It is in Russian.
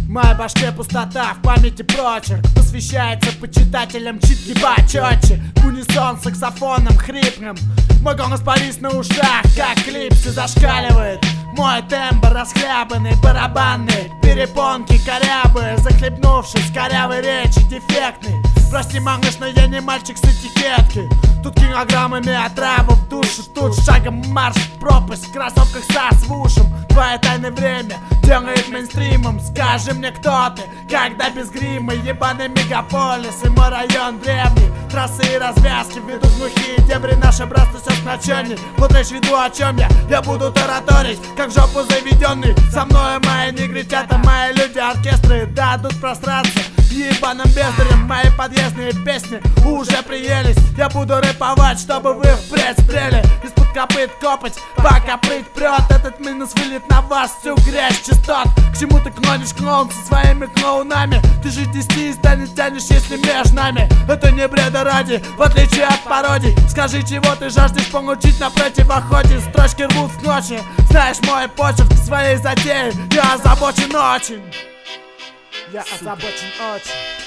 В моей башке пустота, в памяти прочерк посвящается почитателям читки почетче. В унисон с саксофоном хрипным мой голос повис на ушах, как клипсы зашкаливает. Мой тембр расхлябанный, барабанные перепонки корябы, захлебнувшись корявой речи дефектный. Прости, малыш, но я не мальчик с этикетки. Тут килограммами отравы в душу, тут шагом марш в пропасть, в кроссовках со свушем. Твое тайное время делает мейнстримом. Скажи мне, кто ты, когда без грима? Ебаный мегаполис и мой район древний. Трассы и развязки ведут в глухие дебри. Наше братство все сплоченней. Вот речь веду, о чем я буду тараторить, как жопу заведенный. Со мной мои негритята, мои люди, оркестры дадут пространство ебаным бездарем. Мои подъездные песни уже приелись. Я буду рэповать, чтобы вы впредь спрели. Из-под копыт копать, пока плыть прет. Этот минус вылет на вас всю грязь частот. К чему ты клонишь, клоун, со своими клоунами? Ты же 10 из 100 тянешь, если между нами. Это не бреда ради, в отличие от пародий. Скажи, чего ты жаждешь получить на противоходе. Строчки рвут в ночи. Знаешь мой почерк своей затеи. Я озабочен очень. Я озабочен очень.